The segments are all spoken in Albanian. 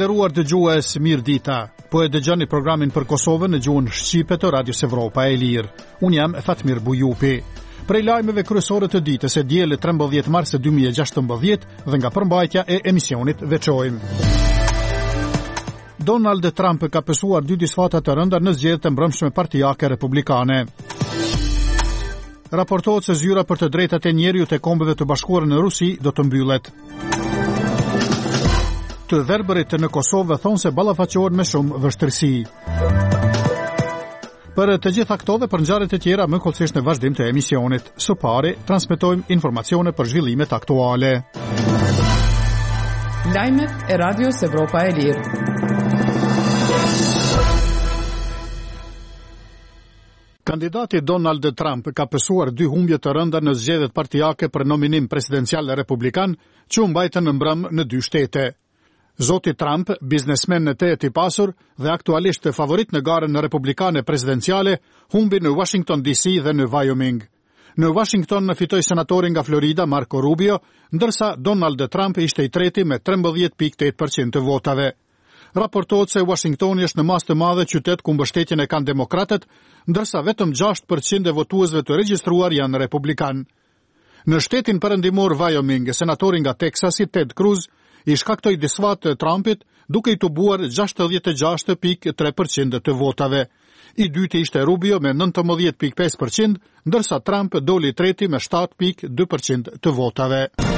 nderuar dëgjues, mirë dita. Po e dëgjoni programin për Kosovën në gjuhën shqipe të Radios Evropa e Lirë. Unë jam Fatmir Bujupi. Prej lajmeve kryesore të ditës e diellit 13 mars 2016 dhe nga përmbajtja e emisionit veçojmë. Donald Trump ka pësuar 2 disfata të rënda në zgjedhjet e mbrëmshme partijake republikane. Raportohet se zyra për të drejtat e njerëzit e Kombeve të Bashkuara në Rusi do të mbyllet. Të verbërit në Kosovë thonë se ballafaqohen me shumë vështirësi. Për të gjitha këto dhe për ngjarjet e tjera më kollësisht në vazhdim të emisionit. Së pari, transmetojmë informacione për zhvillimet aktuale. Lajmet e Radios Evropa e Lirë. Kandidati Donald Trump ka pësuar 2 humbje të rënda në zgjedhjet partijake për nominim presidencial republikan që u mbajtën në mbrëm në 2 shtete. Zoti Trump, biznesmen në tejet I pasur dhe aktualisht favorit në garën republikane presidenciale, humbi në Washington DC dhe në Wyoming. Në Washington fitoi senatori nga Florida Marco Rubio, ndërsa Donald Trump ishte I treti me 13.8% të votave. Raportohet se Washingtoni është në masë të madhe qytet ku mbështetjen e kanë demokratët, ndërsa vetëm 6% e votuesve të regjistruar janë republikan. Në shtetin perëndimor Wyoming, senatori nga Texasi Ted Cruz I shkaktoi disfat të Trumpit duke I tubuar 66.3% të votave. I dyti ishte Rubio me 19.5%, ndërsa Trump doli I treti me 7.2% të votave.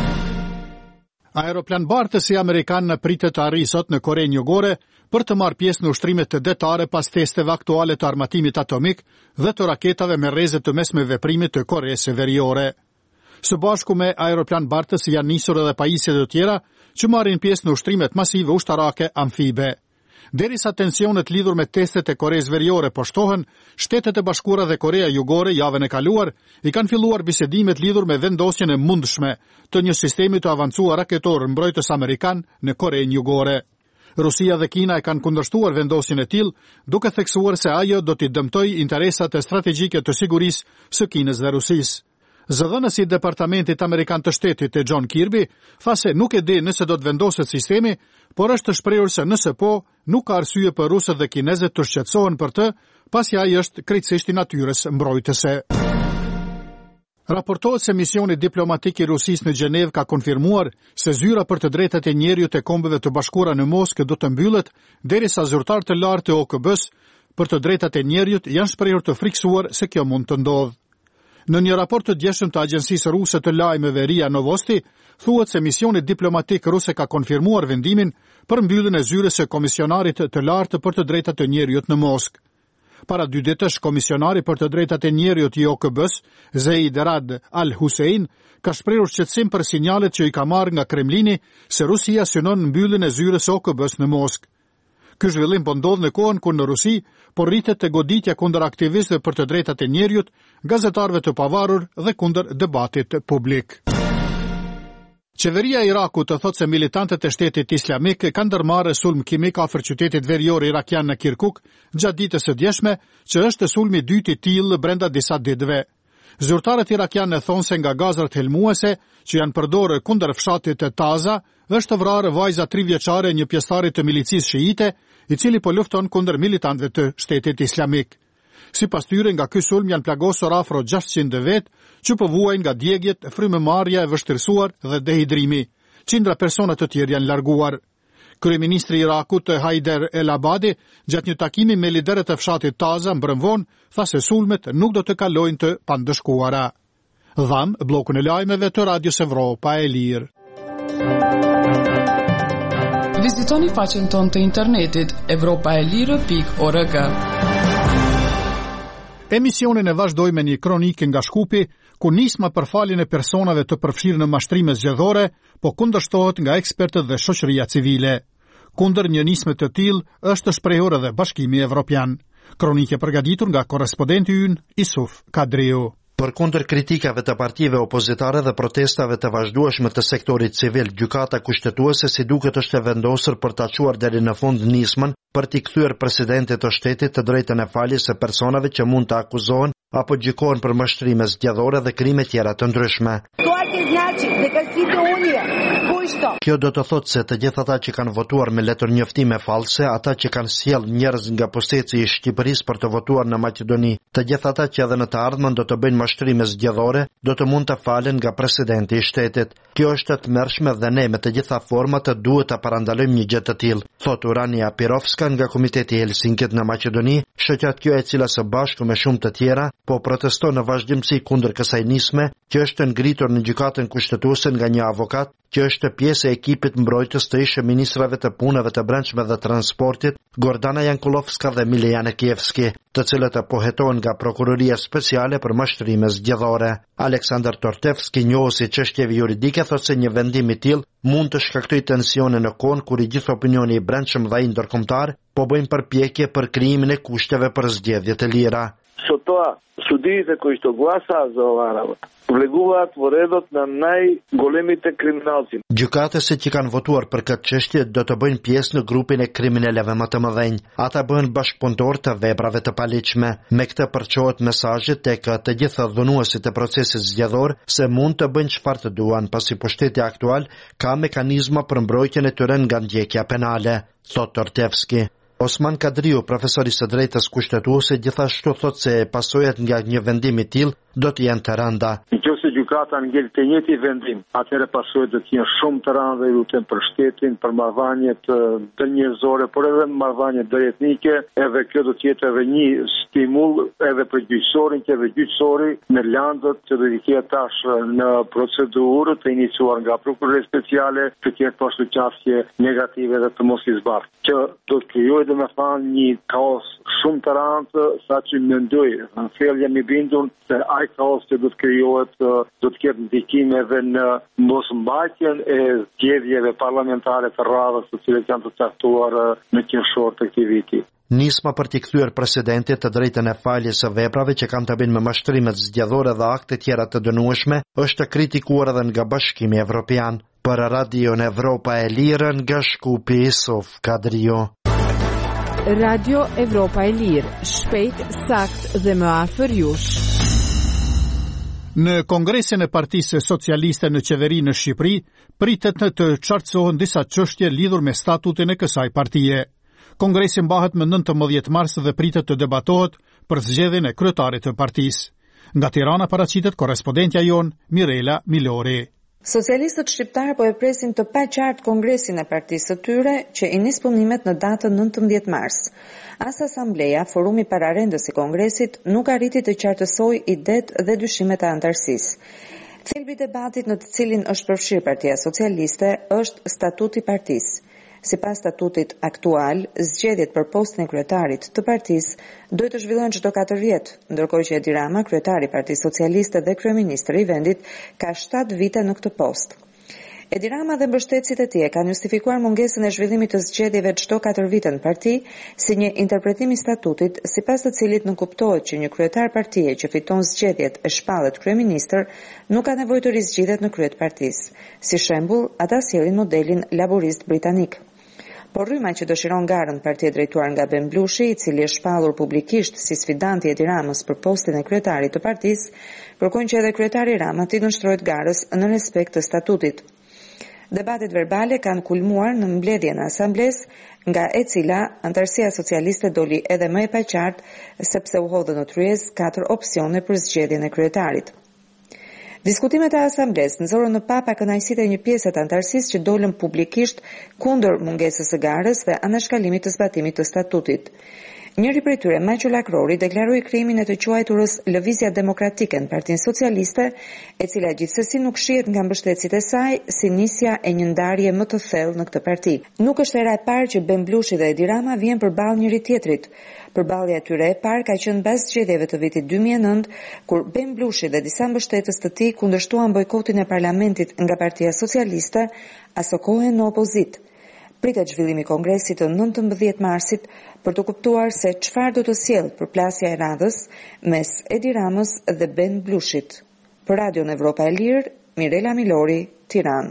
Aeroplan bartësi amerikan pritet të arrijë sot në Korenë Jugore për të marrë pjesë në ushtrimet të detare pas testeve aktuale të armatimit atomik dhe të raketave me rreze të mesme veprimit të Koresë Veriore. Së bashku me aeroplan bartës janë nisur edhe pajisje të tjera që marrin pjesë në ushtrimet masive ushtarake amfibe. Derisa tensionet lidhur me testet e Koresë Veriore po shtohen, Shtetet e Bashkuara dhe Korea Jugore javën e kaluar I kanë filluar bisedimet lidhur me vendosjen e mundshme të një sistemi të avancuar raketor mbrojtës amerikan në Korenë Jugore. Rusia dhe Kina e kanë kundërshtuar vendosjen e tillë, duke theksuar se ajo do t'i dëmtojë interesat e strategjike të sigurisë së Kinës dhe Rusisë. Zëdhënësi I Departamentit Amerikan të Shtetit e John Kirby tha se nuk e di nëse do të vendoset sistemi, por është shprehur se nëse po, nuk ka arsye për rusët dhe kinezët të shqetësohen për të, pasi ai është krejtësisht I natyrës mbrojtëse. Raportohet se misioni diplomatik I Rusisë në Gjenevë ka konfirmuar se zyra për të drejtat e njerëzit e Kombeve të Bashkuara në Moskë do të mbyllet derisa zyrtarë të lartë të OKB-s për të drejtat e njerëzit janë shprehur të friksuar se kjo mund të ndodhë. Në një raport të djeshëm të Agjensisë Ruse të lajmeve RIA Novosti, thuhet se misioni diplomatik ruse ka konfirmuar vendimin për mbylljen e zyrës së komisionarit të lartë për të drejtat e njerëzit në Moskë. Para 2 ditësh, komisionari për të drejtat e njerëzit I OKB-s, Zeid Rad Al-Hussein, ka shprehur shqetësim për sinjalet që I ka marrë nga Kremlini se Rusia synon mbylljen e zyrës së OKB-s në Moskë. Ky zhvillim po ndodh në kohën kur në Rusi po rritet të goditja kundër aktivistëve për të drejtat e njerëzit, gazetarëve të pavarur dhe kundër debatit publik. Qeveria e Irakut të thotë se militantët e Shtetit Islamik kanë ndërmarrë sulm kimik afër qytetit verior irakian në Kirkuk gjatë ditës së djeshme, që është sulmi I dytë I tillë brenda disa ditëve. Zyrtarët irakianë thonë se nga gazrat helmuese që janë përdorur kundër fshatit të Taza, është vrarë vajza 3 vjeçare një pjesëtari të milicisë shiite, I cili po lufton kundër militantëve të Shtetit Islamik. Sipas tyre, nga ky sulm janë plagosur afro 600 vetë, që po vuajnë nga djegjet, frymëmarrja e vështirësuar dhe dehidrimi. Qindra persona të tjerë janë larguar. Kryeministri I Irakut Haider El Abadi, gjatë një takimi me liderët e fshatit Taza mbrëmvon, tha se sulmet nuk do të kalojnë të pandëshkuara. Dham bllokun e lajmeve të Radios Evropa e Lirë. Vizitoni faqen tonë të internetit evropaelire.org. Emisionin e vazhdoj me një kronikë nga Shkupi, ku nisma për faljen e personave të përfshirë në mashtrime zgjedhore, po kundërshtohet nga ekspertët dhe shoqëria civile. Kundër një nisme të tillë është shprehur edhe Bashkimi Evropian. Kronikë përgatitur nga korrespondenti ynë Isuf Kadriu. Përkundër kritikave të partive opozitare dhe protestave të vazhdueshme të sektorit civil, gjykata kushtetuese si duket është e vendosur për ta çuar deri në fund nismën për t'i kthyer presidentit të shtetit të drejtën e faljes së personave që mund të akuzohen apo gjykohen për mashtrime zgjedhore dhe krime tjera të ndryshme. Kjo do të thotë se të gjithë ata që kanë votuar me letër njoftime false, ata që kanë sjell njerëz nga posteci i Shqipërisë për të votuar në Maqedoni, të gjithë ata që edhe në të ardhmen do të bëjnë mashtrime zgjedhore, do të mund të falen nga presidenti i shtetit. Kjo është e tmerrshme dhe ne me të gjitha format duhet ta parandalojmë një gjë të tillë, thot Urania Pirovska nga Komiteti i Helsinkit në Maqedoni, shoqat kjo e cila së bashku me shumë të tjera po proteston në vazhdimsi kundër kësaj nisme, që është ngritur në gjykatën kushtetuese nga një avokat që është pjesë e ekipit mbrojtës të ish ministrave të punëve të brendshme dhe transportit, Gordana Jankulovska dhe Milena Kievski, të cilët pohetohen nga prokuroria speciale për mashtrime zgjedhore. Aleksandar Tortevski, njohësi çështjeve juridike, thotë se një vendim i tillë mund të shkaktojë tensione në kohë kur i gjithë opinioni i brendshëm dhe ai ndërkombëtar po bëjnë përpjekje për krijimin e kushteve për zgjedhje të lira. Судиите кои што гласаат за оваа работа влегуваат во редот на најголемите криминалци. Gjykatësit që kanë votuar për këtë çështje do të bëjnë pjesë në grupin e kriminalëve më të mëdhenj. Ata bëhen bashkëpunëtor të veprave të paligjshme. Me këtë përçohet mesazhi tek të gjithë dhunuesit e procesit zgjedhor se mund të bëjnë çfarë të duan, pasi pushteti aktual ka mekanizma për mbrojtjen e tyre nga ndjekja penale, thot Tortevski. Osman Kadriu, profesori së drejtës kushtetuese, gjithashtu thotë se pasojat nga një vendim i tillë do të jenë të rënda. Nëse gjykata ngel të njëjtin vendim, atëherë pasojat do të jenë shumë të rënda dhe lutem për shtetin, për marrëdhëniet të njerëzore, por edhe marrëdhëniet etnike, edhe kjo do të jetë edhe një stimul edhe për gjyqësorin, që edhe gjyqësori në landët që do të ketë tash në procedurë të iniciuar nga prokuroria speciale, të ketë postëqafje negative dhe të mos i zbardhë, që do të krijojë domethënë një kaos shumë të rëndë, saqë mendoj, në thellë jam i bindur se ai kaos që do të krijohet do të ketë ndikim edhe në mosmbajtjen e zgjedhjeve parlamentare të radhës të cilat janë të caktuar në qershor të këtij viti. Nisma për t'i kthyer presidentit të drejtën e faljes së veprave që kanë të bëjnë me mashtrimet zgjedhore dhe akte tjera të dënueshme është kritikuar edhe nga Bashkimi Evropian. Për Radion Evropa e Lirë nga Shkupi, Sof Kadrio. Radio Evropa e Lirë, shpejt, sakt dhe më afër jush. Në Kongresin e Partisë Socialiste në qeveri në Shqipëri, pritet të qartësohen disa çështje lidhur me statutin e kësaj partie. Kongresi mbahet më 19 mars dhe pritet të debatohet për zgjedhjen e kryetarit të partisë. Nga Tirana paraqitet korrespondentja jon Mirela Milori. Socialistët shqiptar po e presin të paqartë kongresin e partisë së tyre që i nis punimet në datën 19 mars. As asambleja, forumi pararendës i kongresit, nuk arriti të qartësojë idet dhe dyshimet e antarësisë. Thelbi i debatit në të cilin është përfshirë Partia Socialiste është statuti i partisë. Sipas statutit aktual, zgjedhjet për postin e kryetarit të partisë duhet të zhvillohen çdo 4 vjet, ndërkohë që Edi Rama, kryetari i Partisë Socialiste dhe kryeministri i vendit, ka 7 vite në këtë post. Edi Rama dhe mbështetësit e tij kanë justifikuar mungesën e zhvillimit të zgjedhjeve çdo 4 vite në parti si një interpretim i statutit, sipas të cilit nuk kuptohet që një kryetar partie që fiton zgjedhjet e shpallet kryeministër nuk ka nevojë të rizgjidhet në krye të partisë. Si shembull, ata sjellin modelin laborist britanik. Por rryma që dëshiron garën partia drejtuar nga Ben Blushi, i cili është shpallur publikisht si sfidanti i Edi Ramës për postin e kryetarit të partisë, kërkojnë që edhe kryetari Rama t'i nështrohet garës në respekt të statutit. Debatet verbale kanë kulmuar në mbledhjen e asamblesë, nga e cila antarësia socialiste doli edhe më e paqartë sepse u hodhën në tryezë 4 opsione për zgjedhjen e kryetarit. Diskutimet e asamblesë nxorën në pa kënaqësitë e një pjese të antarësisë që dolën publikisht kundër mungesës së garës dhe anashkalimit të zbatimit të statutit. Njëri prej tyre, Maqo Lakrori, deklaroi krijimin e të quajturës Lëvizja Demokratike në Partinë Socialiste, e cila gjithsesi nuk shihet nga mbështetësit e saj si nisja e një ndarje më të thellë në këtë parti. Nuk është hera e parë që Ben Blushi dhe Edi Rama vjen përballë njëri tjetrit. Përballja e tyre e parë ka qenë pas zgjedhjeve të vitit 2009, kur Ben Blushi dhe disa mbështetës të tij kundërshtuan bojkotin e parlamentit nga Partia Socialiste, aso kohë në opozitë. Pritet zhvillimi i kongresit të 19 marsit për të kuptuar se çfarë do të sjellë përplasja e radhës mes Edi Ramës dhe Ben Blushit. Për Radion Evropa e Lirë, Mirela Milori, Tiranë.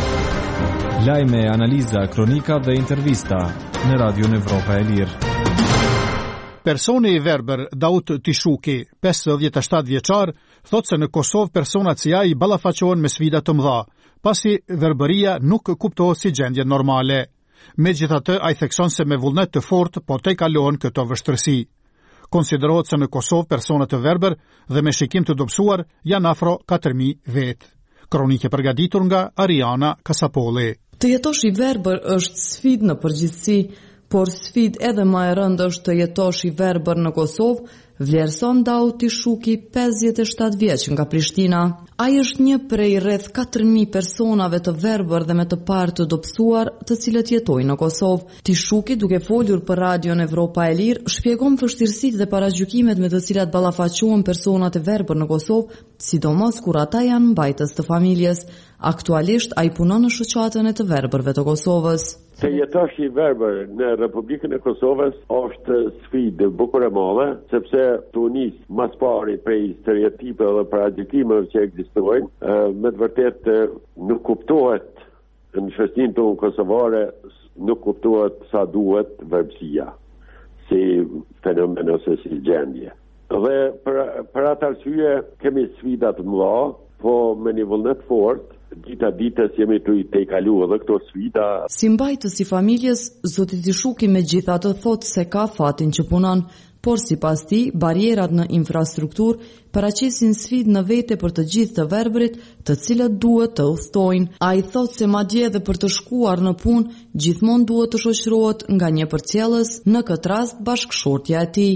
Lajme, analiza, kronika dhe intervista në Radion Evropa e Lirë. Personi i verbër Daut Tishuki, 57 vjeçar, thotë se në Kosovë personat si ai ballafaqohen me sfida të mëdha, pasi verbëria nuk kuptohet si gjendje normale. Megjithatë, ai thekson se me vullnet të fortë po te kalon këto vështirësi. Konsiderohet se në Kosovë personat të verbër dhe me shikim të dobësuar janë afro 4.000 vetë. Kronike përgatitur nga Ariana Kasapolli. Të jetosh i verbër është sfidë në përgjithësi, por sfidë edhe më e rëndë është të jetosh i verbër në Kosovë, vlerëson Dauti Shuki, 57 vjeç nga Prishtina. Ai është një prej rreth 4.000 personave të verbër dhe me të parë të dobësuar të cilët jetojnë në Kosovë. Tishuki, duke folur për Radion Evropa e Lirë, shpjegon vështirësitë dhe paragjykimet me të cilat ballafaqohen personat e verbër në Kosovë, sidomos kur ata janë mbajtës të familjes. Aktualisht ai punon në shoqatën e të verbërve të Kosovës. Të jetosh i verbër në Republikën e Kosovës është sfidë bukur e madhe, sepse tu nis mas pari prej stereotipeve dhe paragjykimeve që ekzistojnë, me të vërtetë nuk kuptohet në shoqërinë tonë kosovare, nuk kuptohet sa duhet verbësia si fenomen ose si gjendje. Dhe për atë arsye kemi sfida të mëdha, po me një vullnet fort. Dita ditës jemi të i te kalu edhe këto sfida. Si mbajtës i familjes, zoti Tishuki megjithatë thotë se ka fatin që punon, por sipas tij, barierat në infrastrukturë paraqesin sfidë në vete për të gjithë të verbërit, të cilët duhet të udhtojnë. Ai thotë se madje edhe për të shkuar në punë, gjithmonë duhet të shoqërohet nga një përcjellës, në këtë rast bashkëshortja e tij.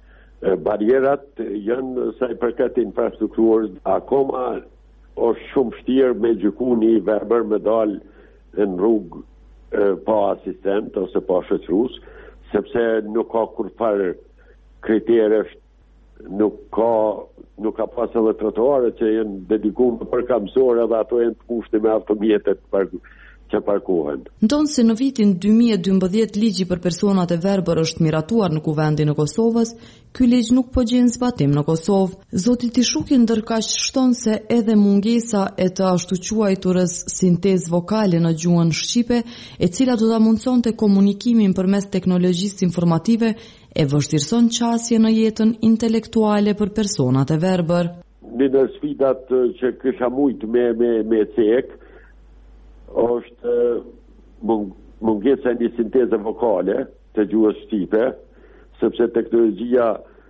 Barierat janë sa i përket infrastrukturës, akoma është shumë vështirë me gjyku një verbër me dalë në rrugë pa asistent ose pa shoqërues, sepse nuk ka kurfar kriterësh, nuk ka pas edhe trotuare që janë dedikuar për kamësore dhe ato janë të pushtë me automjetet që parkohen. Ndonë se në vitin 2012 ligji për personat e verbër është miratuar në kuvendin e Kosovës, ky ligj nuk po gjen zbatim në Kosovë. Zoti Tishuki ndërkaq shton se edhe mungesa e të ashtu quajturës sintezë vokale në gjuhën shqipe, e cila do ta mundsonte komunikimin përmes teknologjisë informative, e vështirëson qasje në jetën intelektuale për personat e verbër. Një në sfidat që kisha mujt me cek, është mungesa një sinteze vokale të gjuhës shqipe, sepse teknologjia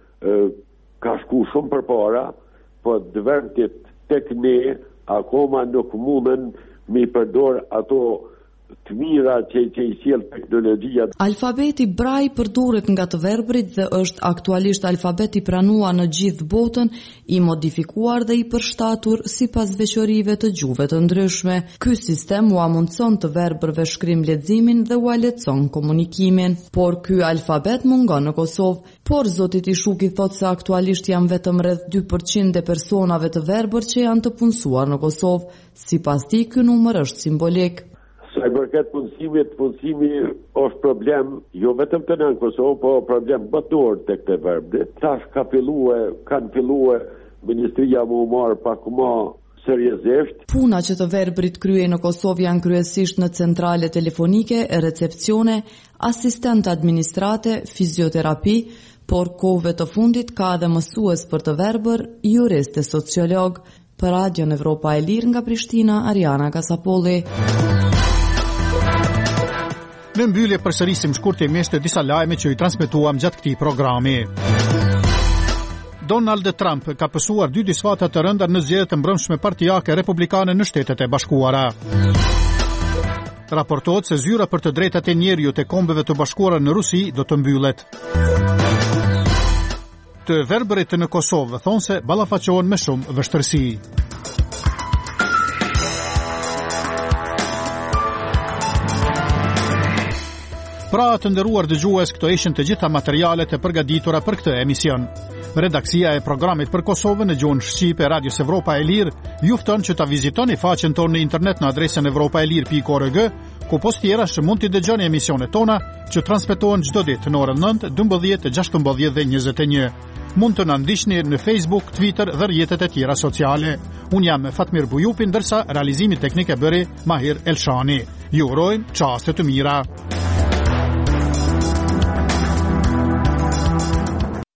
ka shku shumë përpara, po dëvërtit tek ne akoma nuk mundën me përdor ato të mira që i sjell teknologjia. Alfabeti Braille përdoret nga të verbërit dhe është aktualisht alfabeti pranuar në gjithë botën, i modifikuar dhe i përshtatur sipas veçorive të gjuhëve të ndryshme. Ky sistem u mundson të verbërve shkrim-leximin dhe u lehtëson komunikimin, por ky alfabet mungon në Kosovë. Por zoti Tishuki thotë se aktualisht janë vetëm rreth 2% e personave të verbër që janë të punësuar në Kosovë. Sipas tij, ky numër është simbolik. Sa i përket punësimi është problem, jo vetëm të në Kosovë, po problem botëror tek të verbërit. Tash kanë filluar Ministria më marr pak më seriozisht. Puna që të verbërit kryejnë në Kosovë janë kryesisht në centrale telefonike, recepcione, asistent administrate, fizioterapi, por kohëve të fundit ka edhe mësues për të verbër, jurist e sociolog. Për Radion Evropa e Lirë nga Prishtina, Ariana Kasapolli. Në mbyllje përsërisim shkurtimisht disa lajme që i transmetuam gjatë këtij programi. Donald Trump ka pësuar 2 disfata të rënda në zgjedhjet e mbrëmshme partijake republikane në Shtetet e Bashkuara. Raportohet se zyra për të drejtat e njerëzit e Kombeve të Bashkuara në Rusi do të mbyllet. Të verbërit në Kosovë thonë se ballafaqohen me shumë vështirësi. Pra të nderuar dëgjues, këto ishin të gjitha materialet e përgatitura për këtë emision. Redaksia e programit për Kosovën në gjuhën shqipe Radios Evropa e Lirë ju fton që ta vizitoni faqen tonë në internet në adresën evropaelir.org, ku post tjerash mund t'i dëgjoni emisionet tona që transmetohen çdo ditë në orën 9, 12, 16 dhe 21. Mund të na ndiqni në Facebook, Twitter dhe rrjetet e tjera sociale. Unë jam Fatmir Bujupi, ndërsa realizimi teknik e bëri Mahir Elshani. Ju urojmë çaste të mira.